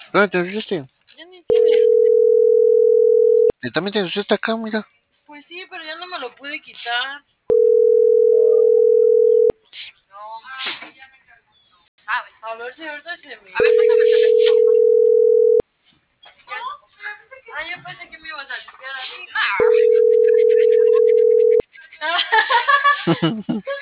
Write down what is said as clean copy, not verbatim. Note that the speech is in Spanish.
¿Dónde te ensuciaste? Ya ni tiene. Y también te ensuciaste acá, mira. Pues sí, pero ya no me lo pude quitar. No, ¿sabes? A ver si ahorita se me... A ver, pásame el teléfono. Ah, yo pensé que me ibas a limpiar a mí.